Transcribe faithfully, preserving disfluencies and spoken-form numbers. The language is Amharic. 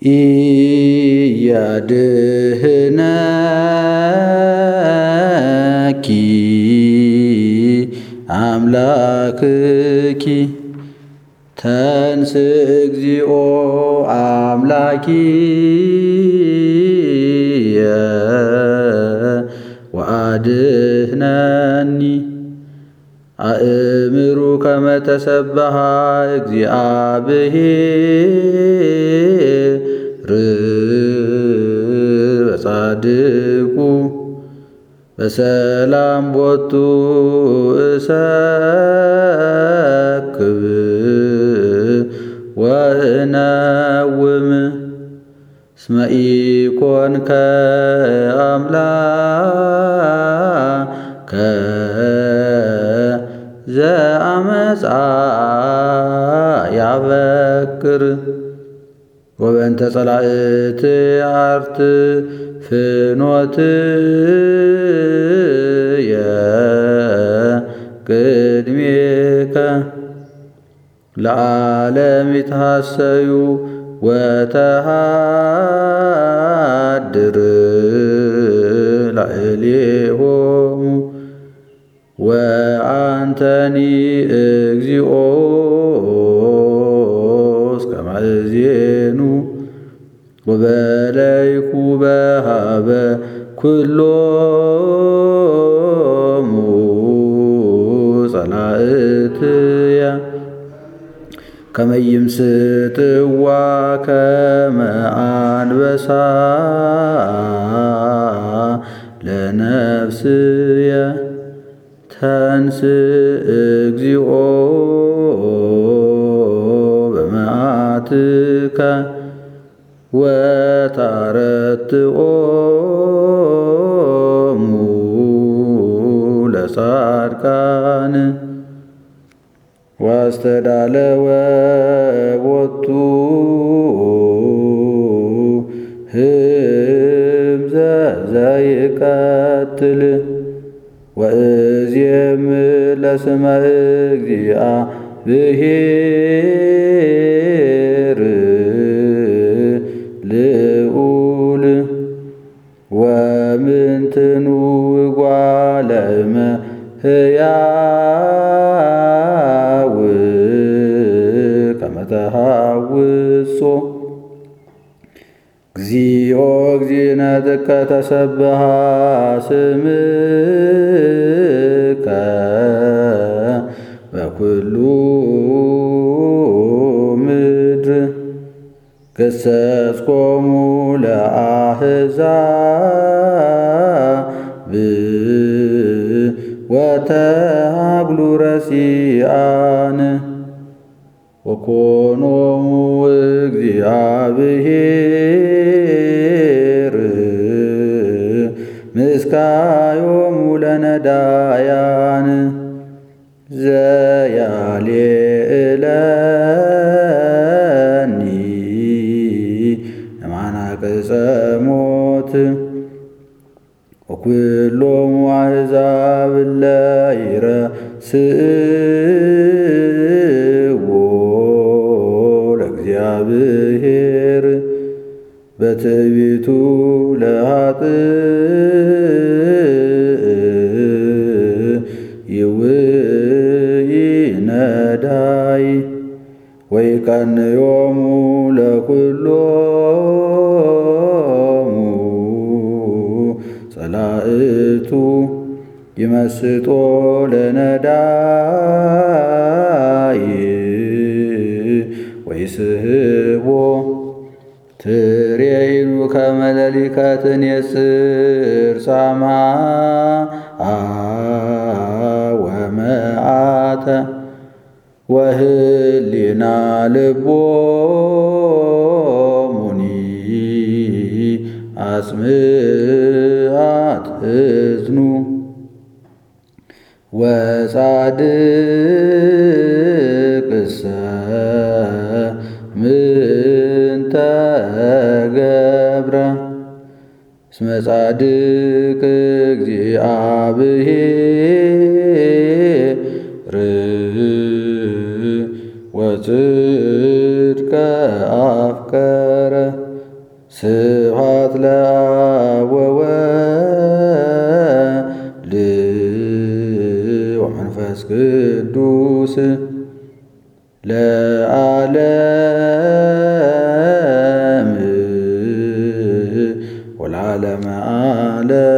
ኢያድኅነኪ አምላክኪ ተንሥእ እግዚኦ አምላኪየ ወአድኅነኒ አእምሩ ከመ ተሰብሐ እግዚአብሔር በጻድቁ በሰላም ቦቱ እሰክብ ወእነውም እስመ ኢኮንከ አምላከ ዘአመፃ ያበክር ወበእንተ ጸላእት አርት ፍኖትየ ቅድሜከ ለዓለም ይትሐሰዩ ወተሃድር ላዕሌሆሙ ወአንተኒ እግዚኦ እስከ ማእዜኑ ወበለይኩ በሃበ ኩሎሙ ጸላእትየ ከመ ይምስጥዋ ከመ አንበሳ ለነፍስየ ተንሥእ እግዚኦ በመዓትከ ወታረትዖሙ ለጻድቃን ዋስተዳለወ ቦቱ ህምዘ ዘይቀትል ወእዜም ለስመ እግዚአብሔር ልዑል ወምንትኑ እጓለ እመሕያው ከመ ተሐውጾ እግዚኦ እግዚእነ ጥቀ ተሰብሐ ስምከ በኩሉ ምድር ገሰጽኮሙ ለአሕዛብ ወተሃግሉ ረሲአን ወኮኖሙ እግዚአብሔር ምስካዮሙ ለነዳያን ዘያሌዕለኒ እማናቅጸ ሞት ወኩሎሙ አሕዛብ እለ ይረስእዎ ለእግዚአብሔር በትዕቢቱ ለኃጥእ ይውይ ነዳይ ወይቀንዮሙ ለኩሎሙ ጸላእቱ ይመስጦ ለነዳይ ወይስሕቦ ትሬይኑ ከመ ሌሊከ ትኔጽር ጻምዓ ወመዓተ ወህሊና ልቦሙኒ አጽምዓት እዝኑ ወጻድቅሰ ምንተ ገብረ እስመ ጻድቅ እግዚአብሔር ወጽድቀ አፍቀረ ስብሐት ለአብ ወወልድ ወመንፈስ ቅዱስ ለዓለም ወለዓለመ ዓለም